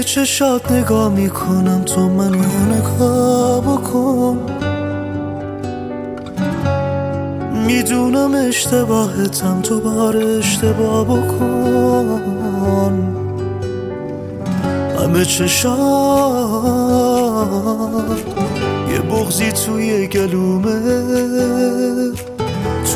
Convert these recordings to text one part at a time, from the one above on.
توی چشات نگاه میکنم، تو منو نگاه بکن. میدونم اشتباهتم، تو بار اشتباه بکن. همه چشات یه بغضی توی گلومه، تو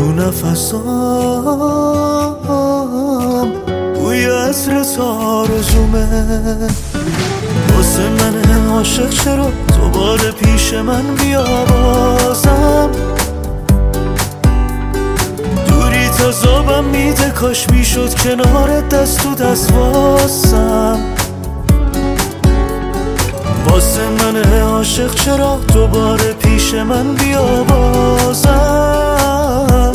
نفسام بوی عطر آرزومه. واسه من عاشق چرا دوباره پیش من بیا بازم؟ دوری تا زابم میده، کاش میشد کنارت دست تو دست واسم. واسه من عاشق چرا دوباره پیش من بیا بازم؟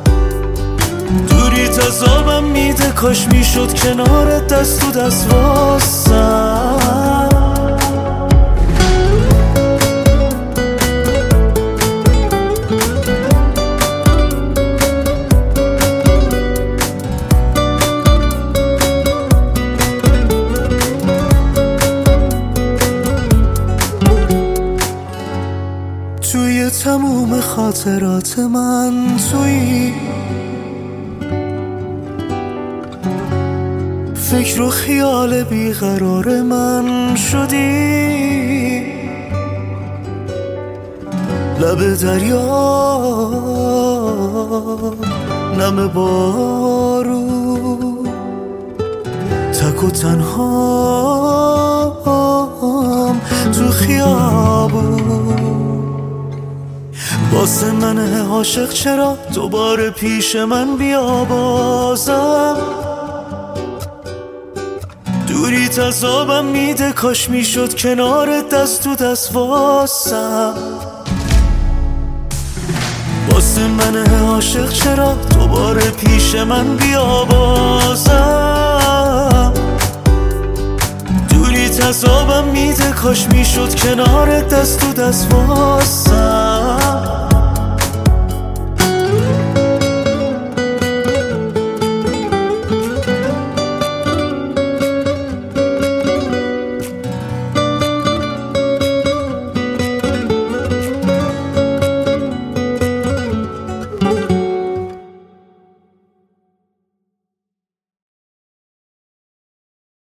دوری تا زابم میده، کاش میشد کنارت دست تو دست واسم. توی تموم خاطرات من توی فکر و خیال بیقرار من شدی. لب دریا نم بارون، تک و تنهام تو خیابون. واسه من عاشق چرا دوباره پیش من بیا بازم؟ دوری تذابم میده، کاش میشد کنارت دست تو دست واسم. واسه من عاشق چرا دوباره پیش من بیا بازم؟ دوری تذابم میده، کاش میشد کنارت دست تو دست واسم.